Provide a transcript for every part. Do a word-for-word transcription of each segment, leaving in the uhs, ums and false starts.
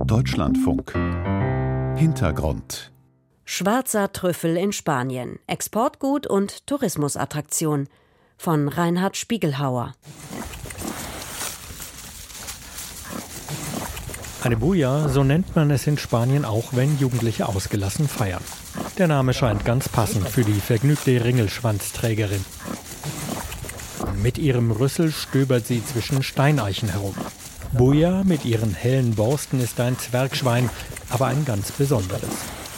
Deutschlandfunk. Hintergrund. Schwarzer Trüffel in Spanien. Exportgut und Tourismusattraktion. Von Reinhard Spiegelhauer. Eine Bulla, so nennt man es in Spanien auch, wenn Jugendliche ausgelassen feiern. Der Name scheint ganz passend für die vergnügte Ringelschwanzträgerin. Mit ihrem Rüssel stöbert sie zwischen Steineichen herum. Bulla mit ihren hellen Borsten ist ein Zwergschwein, aber ein ganz besonderes.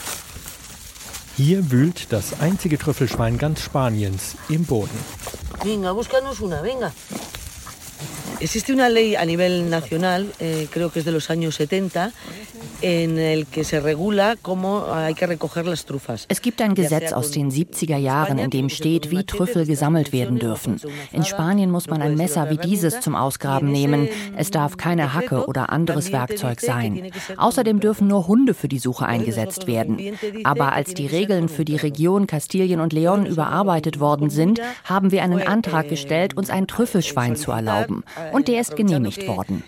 Hier wühlt das einzige Trüffelschwein ganz Spaniens im Boden. Venga, búscanos una, venga. Existe una ley a nivel nacional, eh, creo que es de los años setenta, en el que se regula cómo hay que recoger las trufas. Es gibt ein Gesetz aus den siebziger Jahren, in dem steht, wie Trüffel gesammelt werden dürfen. In Spanien muss man ein Messer wie dieses zum Ausgraben nehmen. Es darf keine Hacke oder anderes Werkzeug sein. Außerdem dürfen nur Hunde für die Suche eingesetzt werden. Aber als die Regeln für die Region Kastilien und León überarbeitet worden sind, haben wir einen Antrag gestellt, uns ein Trüffelschwein zu erlauben. Und der ist genehmigt worden.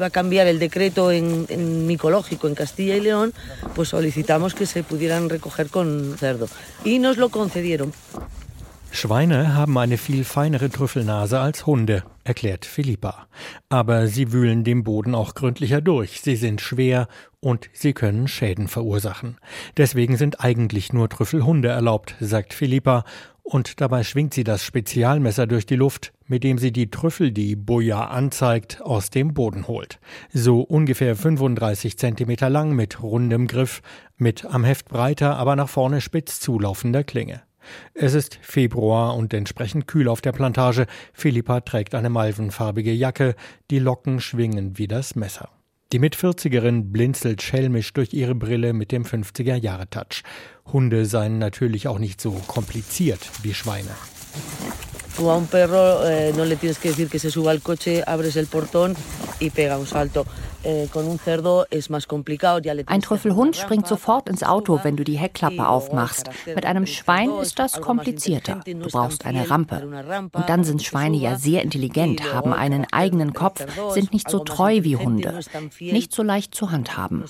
Castilla y León, pues solicitamos que se pudieran recoger con cerdo. Y nos lo concedieron. Schweine haben eine viel feinere Trüffelnase als Hunde, erklärt Philippa. Aber sie wühlen den Boden auch gründlicher durch. Sie sind schwer und sie können Schäden verursachen. Deswegen sind eigentlich nur Trüffelhunde erlaubt, sagt Philippa. Und dabei schwingt sie das Spezialmesser durch die Luft, mit dem sie die Trüffel, die Bulla anzeigt, aus dem Boden holt. So ungefähr fünfunddreißig Zentimeter lang mit rundem Griff, mit am Heft breiter, aber nach vorne spitz zulaufender Klinge. Es ist Februar und entsprechend kühl auf der Plantage. Philippa trägt eine malvenfarbige Jacke, die Locken schwingen wie das Messer. Die Mitvierzigerin blinzelt schelmisch durch ihre Brille mit dem fünfziger-Jahre-Touch. Hunde seien natürlich auch nicht so kompliziert wie Schweine. Tú a un perro eh, no le tienes que decir que se suba al coche, abres el portón y pega un salto. Eh, con un cerdo es más complicado. Ein Trüffelhund springt sofort ins Auto, wenn du die Heckklappe aufmachst. Mit einem Schwein ist das komplizierter. Du brauchst eine Rampe. Und dann sind Schweine ja sehr intelligent, haben einen eigenen Kopf, sind nicht so treu wie Hunde, nicht so leicht zu handhaben.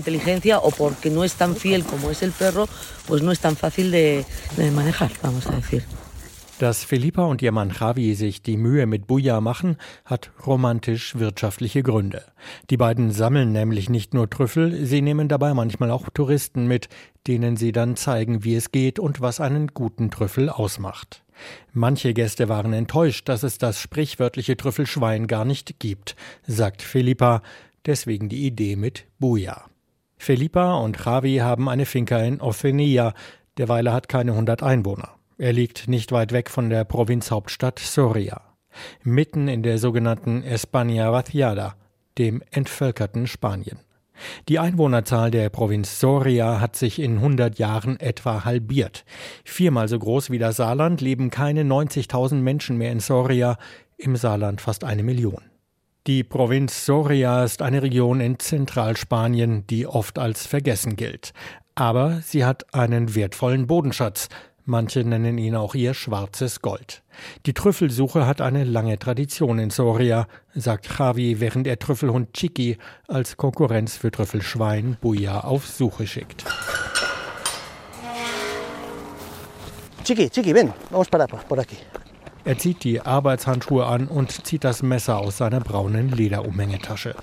Dass Philippa und ihr Mann Javi sich die Mühe mit Bulla machen, hat romantisch-wirtschaftliche Gründe. Die beiden sammeln nämlich nicht nur Trüffel, sie nehmen dabei manchmal auch Touristen mit, denen sie dann zeigen, wie es geht und was einen guten Trüffel ausmacht. Manche Gäste waren enttäuscht, dass es das sprichwörtliche Trüffelschwein gar nicht gibt, sagt Philippa, deswegen die Idee mit Bulla. Philippa und Javi haben eine Finca in Ocenia, der Weiler hat keine hundert Einwohner. Er liegt nicht weit weg von der Provinzhauptstadt Soria, mitten in der sogenannten España vaciada, dem entvölkerten Spanien. Die Einwohnerzahl der Provinz Soria hat sich in hundert Jahren etwa halbiert. Viermal so groß wie das Saarland leben keine neunzigtausend Menschen mehr in Soria, im Saarland fast eine Million. Die Provinz Soria ist eine Region in Zentralspanien, die oft als vergessen gilt. Aber sie hat einen wertvollen Bodenschatz. Manche nennen ihn auch ihr schwarzes Gold. Die Trüffelsuche hat eine lange Tradition in Soria, sagt Javi, während er Trüffelhund Chiqui als Konkurrenz für Trüffelschwein Bulla auf Suche schickt. Chiqui, Chiqui, ven, vamos para por aquí. Er zieht die Arbeitshandschuhe an und zieht das Messer aus seiner braunen Lederumhängetasche.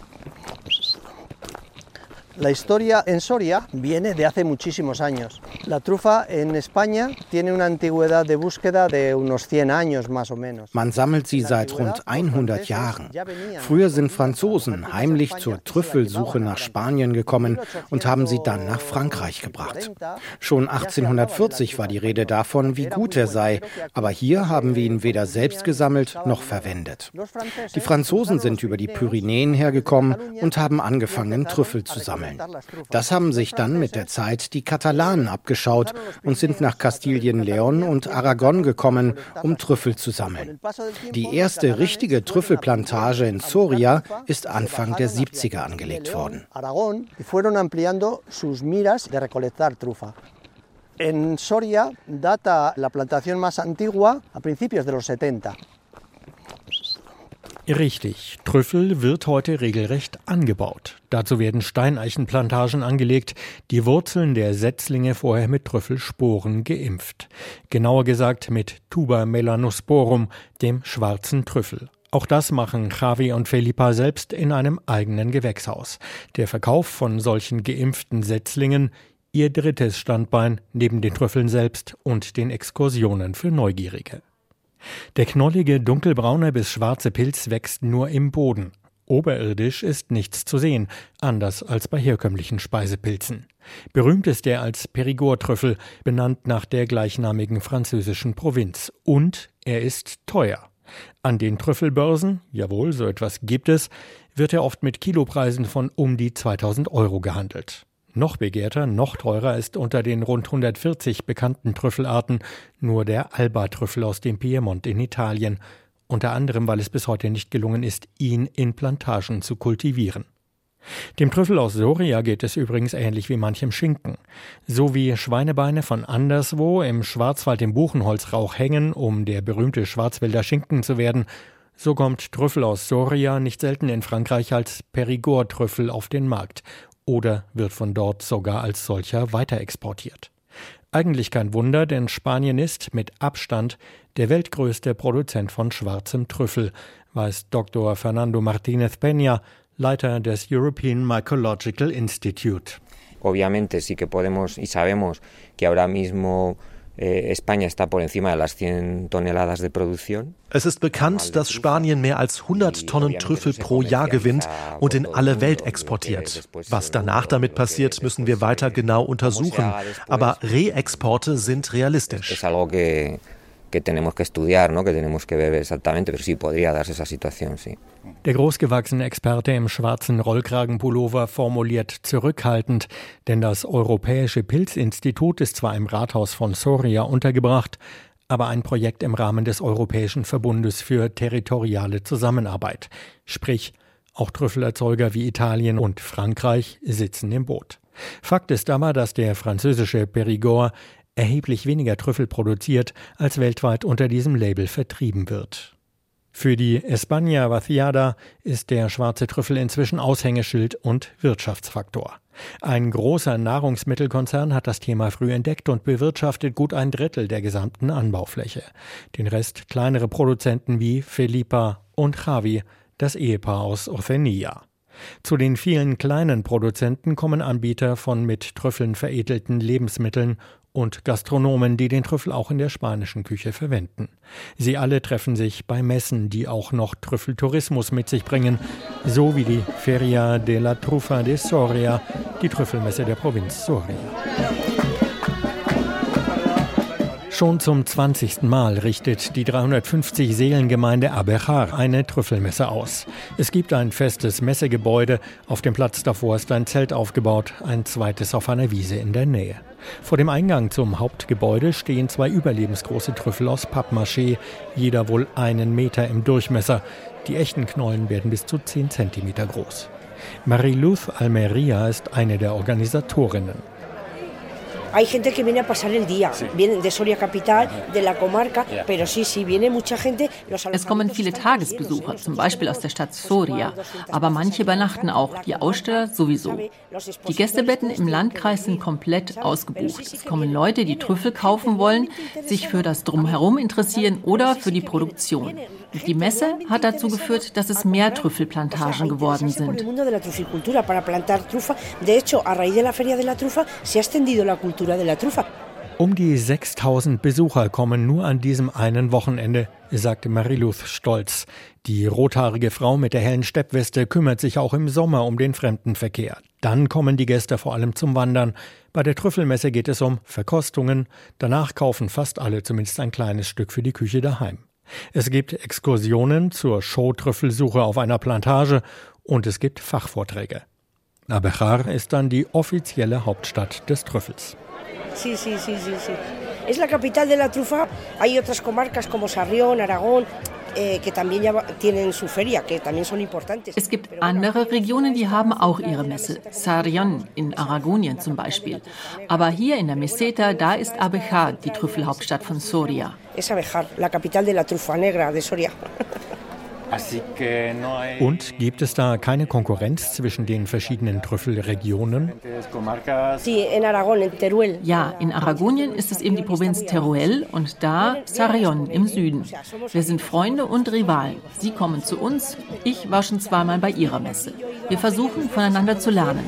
La historia en Soria viene de hace muchísimos años. La trufa en España tiene una antigüedad de búsqueda de unos cien años más o menos. Man sammelt sie seit rund hundert Jahren. Früher sind Franzosen heimlich zur Trüffelsuche nach Spanien gekommen und haben sie dann nach Frankreich gebracht. Schon achtzehnhundertvierzig war die Rede davon, wie gut er sei, aber hier haben wir ihn weder selbst gesammelt noch verwendet. Die Franzosen sind über die Pyrenäen hergekommen und haben angefangen, Trüffel zu sammeln. Das haben sich dann mit der Zeit die Katalanen abgeschaut und sind nach Kastilien-León und Aragon gekommen, um Trüffel zu sammeln. Die erste richtige Trüffelplantage in Soria ist Anfang der siebziger angelegt worden. En Soria data la plantación más antigua a principios de los setenta. Richtig, Trüffel wird heute regelrecht angebaut. Dazu werden Steineichenplantagen angelegt, die Wurzeln der Setzlinge vorher mit Trüffelsporen geimpft. Genauer gesagt mit Tuber melanosporum, dem schwarzen Trüffel. Auch das machen Javi und Felipa selbst in einem eigenen Gewächshaus. Der Verkauf von solchen geimpften Setzlingen, ihr drittes Standbein neben den Trüffeln selbst und den Exkursionen für Neugierige. Der knollige, dunkelbraune bis schwarze Pilz wächst nur im Boden. Oberirdisch ist nichts zu sehen, anders als bei herkömmlichen Speisepilzen. Berühmt ist er als Périgord-Trüffel, benannt nach der gleichnamigen französischen Provinz. Und er ist teuer. An den Trüffelbörsen, jawohl, so etwas gibt es, wird er oft mit Kilopreisen von um die zweitausend Euro gehandelt. Noch begehrter, noch teurer ist unter den rund hundertvierzig bekannten Trüffelarten nur der Alba-Trüffel aus dem Piemont in Italien, unter anderem, weil es bis heute nicht gelungen ist, ihn in Plantagen zu kultivieren. Dem Trüffel aus Soria geht es übrigens ähnlich wie manchem Schinken. So wie Schweinebeine von anderswo im Schwarzwald im Buchenholzrauch hängen, um der berühmte Schwarzwälder Schinken zu werden, so kommt Trüffel aus Soria nicht selten in Frankreich als Périgord-Trüffel auf den Markt oder wird von dort sogar als solcher weiterexportiert. Eigentlich kein Wunder, denn Spanien ist mit Abstand der weltgrößte Produzent von schwarzem Trüffel, weiß Doktor Fernando Martínez Peña, Leiter des European Mycological Institute. Obviamente sí que podemos y sabemos que ahora mismo España está por encima de las cien toneladas de producción. Es ist bekannt, dass Spanien mehr als hundert Tonnen Trüffel pro Jahr gewinnt und in alle Welt exportiert. Was danach damit passiert, müssen wir weiter genau untersuchen. Aber Reexporte sind realistisch. Es algo que que tenemos que estudiar, ¿no? Que tenemos que ver exactamente, pero sí podría darse esa situación, sí. Der großgewachsene Experte im schwarzen Rollkragenpullover formuliert zurückhaltend, denn das Europäische Pilzinstitut ist zwar im Rathaus von Soria untergebracht, aber ein Projekt im Rahmen des Europäischen Verbundes für territoriale Zusammenarbeit. Sprich, auch Trüffelerzeuger wie Italien und Frankreich sitzen im Boot. Fakt ist aber, dass der französische Périgord erheblich weniger Trüffel produziert, als weltweit unter diesem Label vertrieben wird. Für die España Vaciada ist der schwarze Trüffel inzwischen Aushängeschild und Wirtschaftsfaktor. Ein großer Nahrungsmittelkonzern hat das Thema früh entdeckt und bewirtschaftet gut ein Drittel der gesamten Anbaufläche. Den Rest kleinere Produzenten wie Felipa und Javi, das Ehepaar aus Oceania. Zu den vielen kleinen Produzenten kommen Anbieter von mit Trüffeln veredelten Lebensmitteln und Gastronomen, die den Trüffel auch in der spanischen Küche verwenden. Sie alle treffen sich bei Messen, die auch noch Trüffeltourismus mit sich bringen, so wie die Feria de la Trufa de Soria, die Trüffelmesse der Provinz Soria. Schon zum zwanzigsten Mal richtet die dreihundertfünfzig Seelengemeinde Abejar eine Trüffelmesse aus. Es gibt ein festes Messegebäude, auf dem Platz davor ist ein Zelt aufgebaut, ein zweites auf einer Wiese in der Nähe. Vor dem Eingang zum Hauptgebäude stehen zwei überlebensgroße Trüffel aus Pappmaché, jeder wohl einen Meter im Durchmesser. Die echten Knollen werden bis zu zehn Zentimeter groß. Mariluz Almeria ist eine der Organisatorinnen. Hay gente que viene a pasar el día, vienen de Soria Capital, de la comarca, pero sí, sí, viene mucha gente. Es kommen viele Tagesbesucher, zum Beispiel aus der Stadt Soria, aber manche übernachten auch, die Aussteller sowieso. Die Gästebetten im Landkreis sind komplett ausgebucht. Es kommen Leute, die Trüffel kaufen wollen, sich für das Drumherum interessieren oder für die Produktion. Die Messe hat dazu geführt, dass es mehr Trüffelplantagen geworden sind. Um die sechstausend Besucher kommen nur an diesem einen Wochenende, sagte Mariluz stolz. Die rothaarige Frau mit der hellen Steppweste kümmert sich auch im Sommer um den Fremdenverkehr. Dann kommen die Gäste vor allem zum Wandern. Bei der Trüffelmesse geht es um Verkostungen. Danach kaufen fast alle zumindest ein kleines Stück für die Küche daheim. Es gibt Exkursionen zur Showtrüffelsuche auf einer Plantage und es gibt Fachvorträge. Abejar ist dann die offizielle Hauptstadt des Trüffels. Sí, sí, sí, sí, sí. Es la capital de la trufa. Hay otras comarcas como Sarrión, Aragón, eh, que también ya tienen su feria, que también son importantes. Es gibt andere Regionen, die haben auch ihre Messe. Sarrión in Aragonien zum Beispiel. Aber hier in der Meseta, da ist Abejar die Trüffelhauptstadt von Soria. Es Abejar, la capital de la trufa negra de Soria. Und gibt es da keine Konkurrenz zwischen den verschiedenen Trüffelregionen? Ja, in Aragonien ist es eben die Provinz Teruel und da Sarrión im Süden. Wir sind Freunde und Rivalen. Sie kommen zu uns, ich war schon zweimal bei ihrer Messe. Wir versuchen, voneinander zu lernen.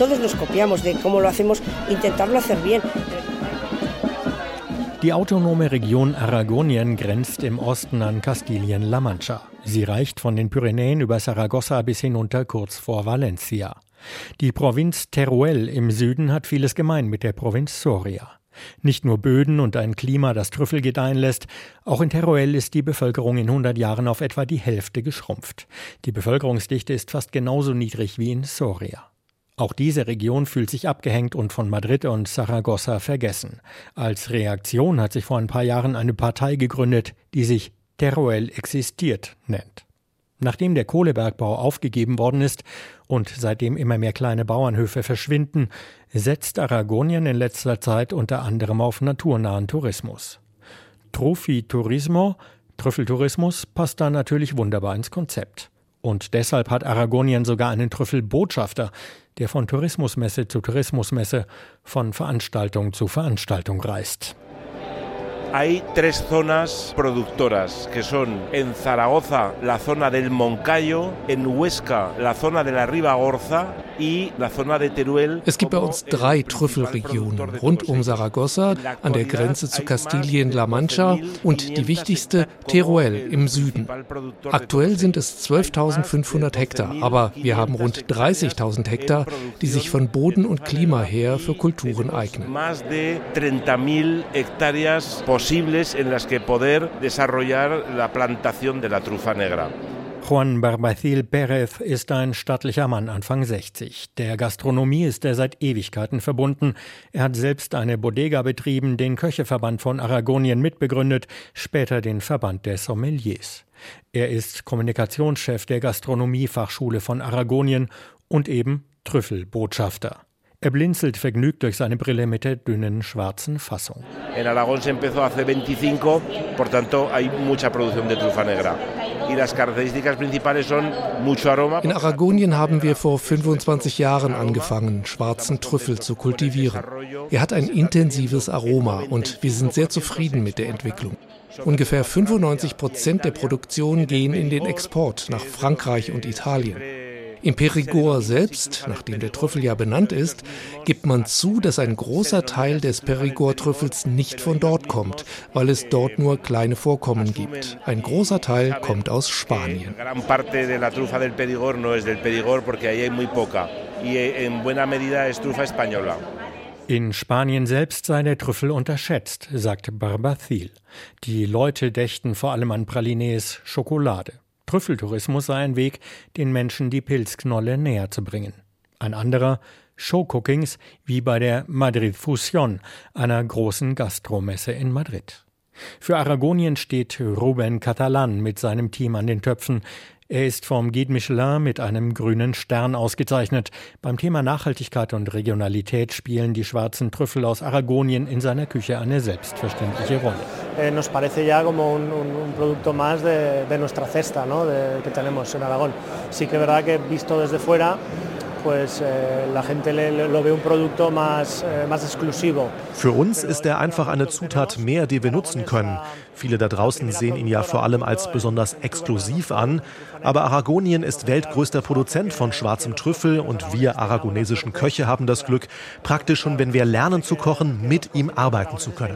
Die autonome Region Aragonien grenzt im Osten an Kastilien-La Mancha. Sie reicht von den Pyrenäen über Saragossa bis hinunter kurz vor Valencia. Die Provinz Teruel im Süden hat vieles gemein mit der Provinz Soria. Nicht nur Böden und ein Klima, das Trüffel gedeihen lässt, auch in Teruel ist die Bevölkerung in hundert Jahren auf etwa die Hälfte geschrumpft. Die Bevölkerungsdichte ist fast genauso niedrig wie in Soria. Auch diese Region fühlt sich abgehängt und von Madrid und Saragossa vergessen. Als Reaktion hat sich vor ein paar Jahren eine Partei gegründet, die sich Teruel existiert nennt. Nachdem der Kohlebergbau aufgegeben worden ist und seitdem immer mehr kleine Bauernhöfe verschwinden, setzt Aragonien in letzter Zeit unter anderem auf naturnahen Tourismus. Trufiturismo, Trüffeltourismus, passt da natürlich wunderbar ins Konzept. Und deshalb hat Aragonien sogar einen Trüffelbotschafter, der von Tourismusmesse zu Tourismusmesse, von Veranstaltung zu Veranstaltung reist. Hay tres zonas productoras, que son en Zaragoza la zona del Moncayo, en Huesca la zona de la Ribagorza y la zona de Teruel. Es gibt bei uns drei Trüffelregionen rund um Saragossa, an der Grenze zu Kastilien-La Mancha und die wichtigste Teruel im Süden. Aktuell sind es zwölftausendfünfhundert Hektar, aber wir haben rund dreißigtausend Hektar, die sich von Boden und Klima her für Kulturen eignen. Más de treinta mil hectáreas posibles en las que poder desarrollar la plantación de la trufa negra. Juan Barbacil Pérez ist ein stattlicher Mann, Anfang sechzig. Der Gastronomie ist er seit Ewigkeiten verbunden. Er hat selbst eine Bodega betrieben, den Köcheverband von Aragonien mitbegründet, später den Verband der Sommeliers. Er ist Kommunikationschef der Gastronomiefachschule von Aragonien und eben Trüffelbotschafter. Er blinzelt vergnügt durch seine Brille mit der dünnen schwarzen Fassung. En Aragón se empezó hace veinticinco, por tanto hay mucha producción de trufa negra. Y las características principales son mucho aroma. In Aragonien haben wir vor fünfundzwanzig Jahren angefangen, schwarzen Trüffel zu kultivieren. Er hat ein intensives Aroma und wir sind sehr zufrieden mit der Entwicklung. Ungefähr fünfundneunzig Prozent der Produktion gehen in den Export nach Frankreich und Italien. Im Périgord selbst, nachdem der Trüffel ja benannt ist, gibt man zu, dass ein großer Teil des Périgord-Trüffels nicht von dort kommt, weil es dort nur kleine Vorkommen gibt. Ein großer Teil kommt aus Spanien. In Spanien selbst sei der Trüffel unterschätzt, sagt Barbacil. Die Leute dächten vor allem an Pralines, Schokolade. Trüffeltourismus sei ein Weg, den Menschen die Pilzknolle näher zu bringen. Ein anderer, Showcookings, wie bei der Madrid Fusión, einer großen Gastromesse in Madrid. Für Aragonien steht Ruben Catalán mit seinem Team an den Töpfen. Er ist vom Guide Michelin mit einem grünen Stern ausgezeichnet. Beim Thema Nachhaltigkeit und Regionalität spielen die schwarzen Trüffel aus Aragonien in seiner Küche eine selbstverständliche Rolle. Eh, nos parece ya como un, un, un producto más de, de nuestra cesta, ¿no? de, que tenemos en Aragón. Sí que es verdad que visto desde fuera, pues eh, la gente le, lo ve un producto más, eh, más exclusivo. Für uns ist er einfach eine Zutat mehr, die wir nutzen können. Viele da draußen sehen ihn ja vor allem als besonders exklusiv an. Aber Aragonien ist weltgrößter Produzent von schwarzem Trüffel und wir aragonesischen Köche haben das Glück, praktisch schon, wenn wir lernen zu kochen, mit ihm arbeiten zu können.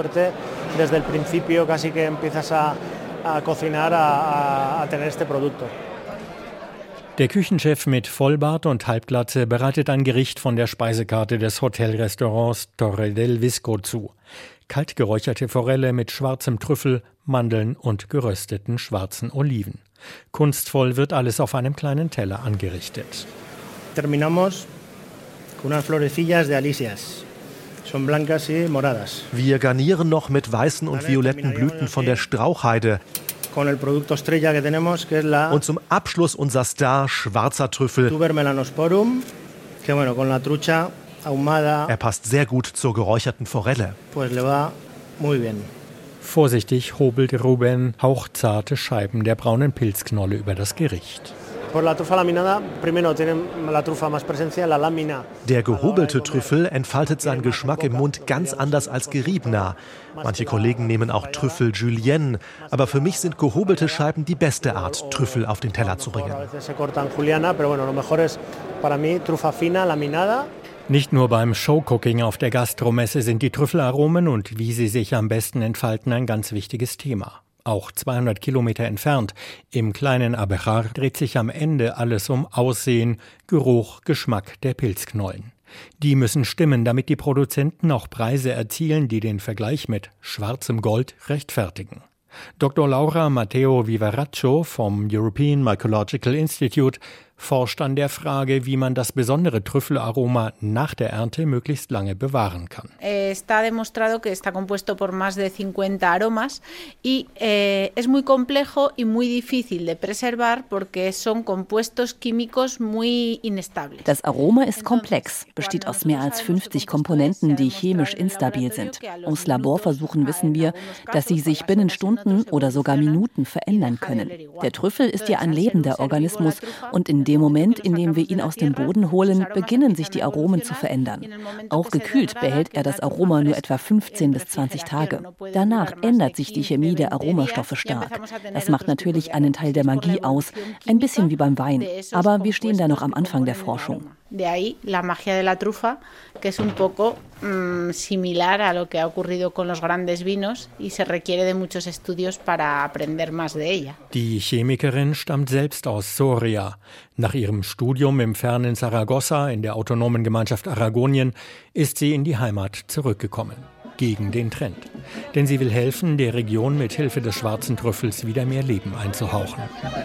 Der Küchenchef mit Vollbart und Halbglatze bereitet ein Gericht von der Speisekarte des Hotelrestaurants Torre del Visco zu. Kalt geräucherte Forelle mit schwarzem Trüffel, Mandeln und gerösteten schwarzen Oliven. Kunstvoll wird alles auf einem kleinen Teller angerichtet. Terminamos con unas florecillas de alisias. Son blancas y moradas. Wir garnieren noch mit weißen und violetten Blüten von der Strauchheide. Und zum Abschluss unser Star, schwarzer Trüffel. Er passt sehr gut zur geräucherten Forelle. Vorsichtig hobelt Ruben hauchzarte Scheiben der braunen Pilzknolle über das Gericht. Der gehobelte Trüffel entfaltet seinen Geschmack im Mund ganz anders als geriebener. Manche Kollegen nehmen auch Trüffel Julienne, aber für mich sind gehobelte Scheiben die beste Art, Trüffel auf den Teller zu bringen. Nicht nur beim Showcooking auf der Gastromesse sind die Trüffelaromen und wie sie sich am besten entfalten ein ganz wichtiges Thema. Auch zweihundert Kilometer entfernt, im kleinen Abejar, dreht sich am Ende alles um Aussehen, Geruch, Geschmack der Pilzknollen. Die müssen stimmen, damit die Produzenten auch Preise erzielen, die den Vergleich mit schwarzem Gold rechtfertigen. Doktor Laura Matteo Viveraccio vom European Mycological Institute forscht an der Frage, wie man das besondere Trüffelaroma nach der Ernte möglichst lange bewahren kann. Está demostrado que está compuesto por más de cincuenta aromas y eh, es muy complejo y muy difícil de preservar porque son compuestos químicos muy inestables. Das Aroma ist komplex, besteht aus mehr als fünfzig Komponenten, die chemisch instabil sind. Aus Laborversuchen wissen wir, dass sie sich binnen Stunden oder sogar Minuten verändern können. Der Trüffel ist ja ein lebender Organismus und in dem Moment, in dem wir ihn aus dem Boden holen, beginnen sich die Aromen zu verändern. Auch gekühlt behält er das Aroma nur etwa fünfzehn bis zwanzig Tage. Danach ändert sich die Chemie der Aromastoffe stark. Das macht natürlich einen Teil der Magie aus, ein bisschen wie beim Wein. Aber wir stehen da noch am Anfang der Forschung. De ahí la magia de la trufa, que es un poco mmm, similar a lo que ha ocurrido con los grandes vinos y se requiere de muchos estudios para aprender más de ella. Die Chemikerin stammt selbst aus Soria. Nach ihrem Studium im fernen Saragossa in der autonomen Gemeinschaft Aragonien ist sie in die Heimat zurückgekommen. Gegen den Trend. Denn sie will helfen, der Region mit Hilfe des schwarzen Trüffels wieder mehr Leben einzuhauchen.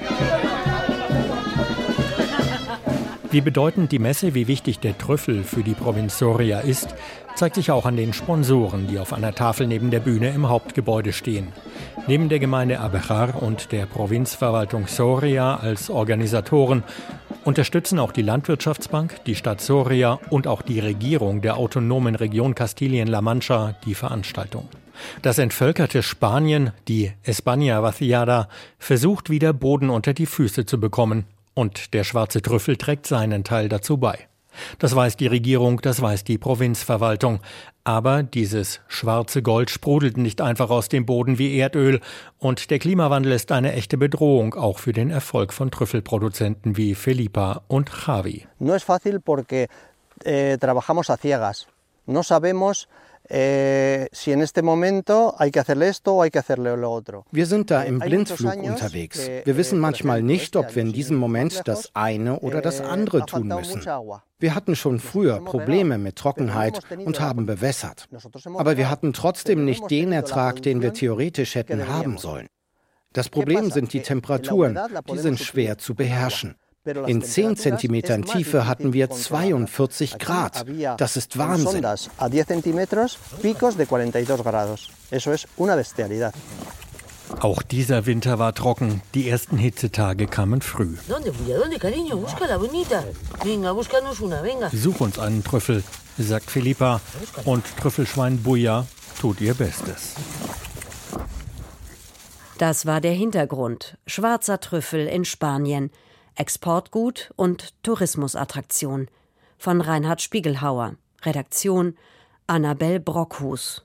Wie bedeutend die Messe, wie wichtig der Trüffel für die Provinz Soria ist, zeigt sich auch an den Sponsoren, die auf einer Tafel neben der Bühne im Hauptgebäude stehen. Neben der Gemeinde Abejar und der Provinzverwaltung Soria als Organisatoren unterstützen auch die Landwirtschaftsbank, die Stadt Soria und auch die Regierung der autonomen Region Kastilien-La Mancha die Veranstaltung. Das entvölkerte Spanien, die España Vaciada, versucht wieder Boden unter die Füße zu bekommen. Und der schwarze Trüffel trägt seinen Teil dazu bei. Das weiß die Regierung, das weiß die Provinzverwaltung. Aber dieses schwarze Gold sprudelt nicht einfach aus dem Boden wie Erdöl. Und der Klimawandel ist eine echte Bedrohung, auch für den Erfolg von Trüffelproduzenten wie Felipa und Javi. No es fácil porque eh, trabajamos a ciegas. No sabemos Eh, si en este momento hay que hacerle esto o hay que hacerle lo otro. Wir sind da im Blindflug unterwegs. Wir wissen manchmal nicht, ob wir in diesem Moment das eine oder das andere tun müssen. Wir hatten schon früher Probleme mit Trockenheit und haben bewässert. Aber wir hatten trotzdem nicht den Ertrag, den wir theoretisch hätten haben sollen. Das Problem sind die Temperaturen, die sind schwer zu beherrschen. In zehn Zentimetern Tiefe hatten wir zweiundvierzig Grad. Das ist Wahnsinn. Auch dieser Winter war trocken. Die ersten Hitzetage kamen früh. Such uns einen Trüffel, sagt Felipa. Und Trüffelschwein Buja tut ihr Bestes. Das war der Hintergrund. Schwarzer Trüffel in Spanien. Exportgut und Tourismusattraktion. Von Reinhard Spiegelhauer. Redaktion Annabel Brockhus.